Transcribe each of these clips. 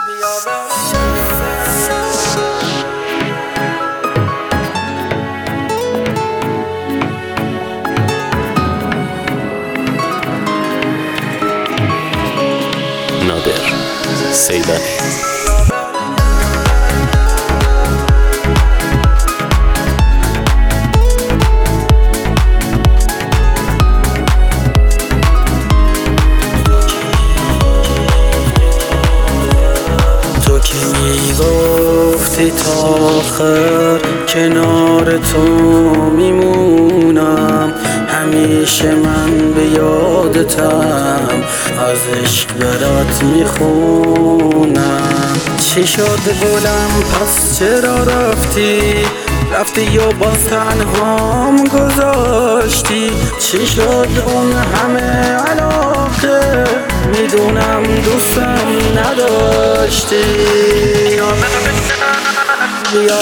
نادر سیدانی. میگفتی تا آخر کنار تو میمونم، همیشه من به یادتم، از عشق برات میخونم. چی شد گلم پس چرا رفتی یا باز تنهام گذاشتی؟ چی شد اون همه علاقه؟ میدونم دوستم نداشتی. بیا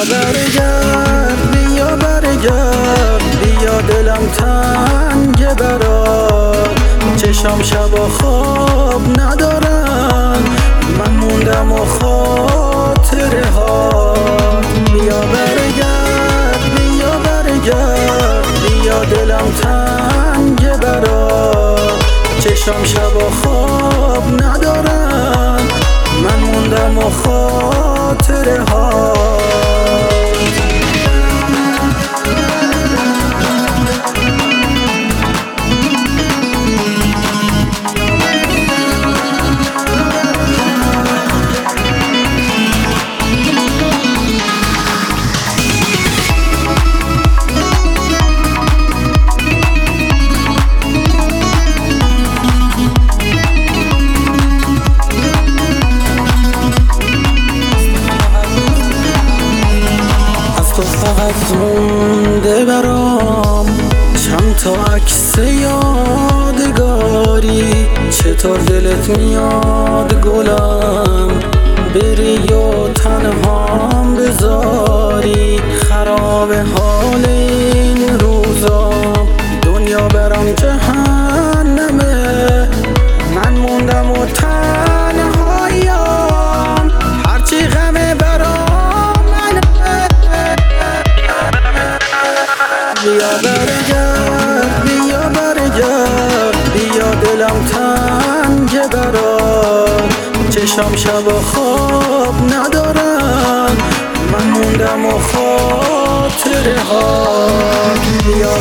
برگرد بیا دلم تنگ برات، چشام شب و خواب ندارن، من موندم و خاطره ها. بیا برگرد بیا دلم تنگ برات، چشام شب و خواب ندارن، من موندم و خاطره ها. فقط مونده برام چند تا عکس یادگاری، چطور دلت میاد گلم بری و تنهام بذاری؟ خراب حال این روزا، دنیا برام جهنمه، من موندم و تنهایم، هرچی غمه برام. بیا برگرد بیا دلم تنگ برات، چشام شب و خواب ندارن، من موندم و خاطره ها. بیا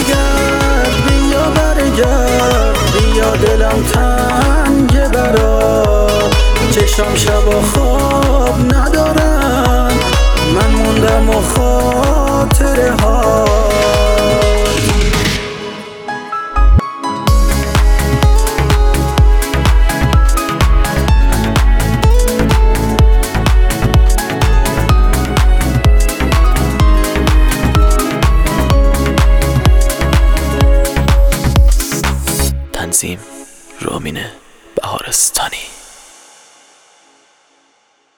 برگرد بیا دلم تنگ برات، چشام شب و خواب ندارن، من موندم و خاطره ها. تنظیم رامین بهارستانی.